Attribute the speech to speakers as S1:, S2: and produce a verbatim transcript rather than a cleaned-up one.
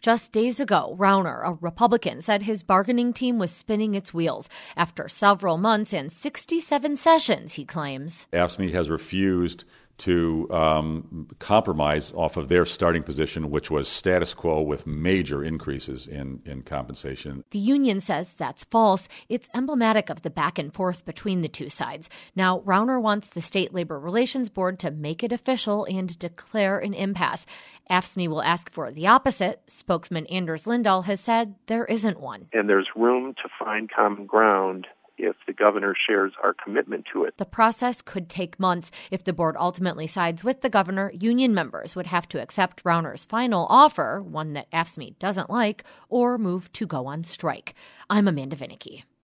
S1: Just days ago, Rauner, a Republican, said his bargaining team was spinning its wheels after several months and sixty-seven sessions, he claims.
S2: AFSCME has refused to um, compromise off of their starting position, which was status quo with major increases in, in compensation.
S1: The union says that's false. It's emblematic of the back and forth between the two sides. Now, Rauner wants the State Labor Relations Board to make it official and declare an impasse. AFSCME will ask for the opposite. Spokesman Anders Lindahl has said there isn't one.
S3: And there's room to find common ground if the governor shares our commitment to it.
S1: The process could take months. If the board ultimately sides with the governor, union members would have to accept Rauner's final offer, one that AFSCME doesn't like, or move to go on strike. I'm Amanda Vinicky.